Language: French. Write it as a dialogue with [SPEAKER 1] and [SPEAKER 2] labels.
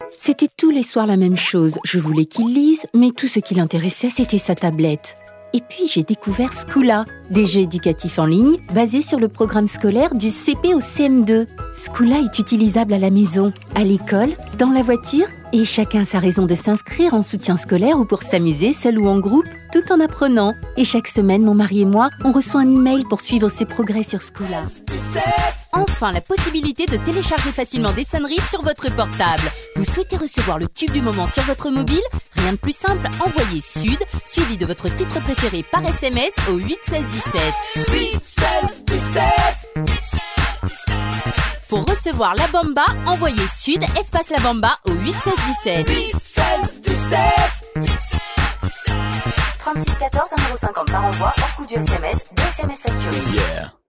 [SPEAKER 1] C'était tous les soirs la même chose. Je voulais qu'il lise, mais tout ce qui l'intéressait, c'était sa tablette. Et puis j'ai découvert Scoola, des jeux éducatifs en ligne basés sur le programme scolaire du CP au CM2. Scoola est utilisable à la maison, à l'école, dans la voiture, et chacun a sa raison de s'inscrire en soutien scolaire ou pour s'amuser seul ou en groupe, tout en apprenant. Et chaque semaine, mon mari et moi, on reçoit un email pour suivre ses progrès sur Scoola. Enfin, la possibilité de télécharger facilement des sonneries sur votre portable. Vous souhaitez recevoir le tube du moment sur votre mobile ? Rien de plus simple, envoyez Sud, suivi de votre titre préféré par SMS au 8 16 17.
[SPEAKER 2] 8 16 17.
[SPEAKER 1] Pour recevoir la Bamba, envoyez Sud, espace la Bamba au 8 16 17.
[SPEAKER 2] 8 16 17.
[SPEAKER 1] 36 14 1,50 € par envoi, hors coût du SMS, 2 SMS facturés.
[SPEAKER 2] Yeah.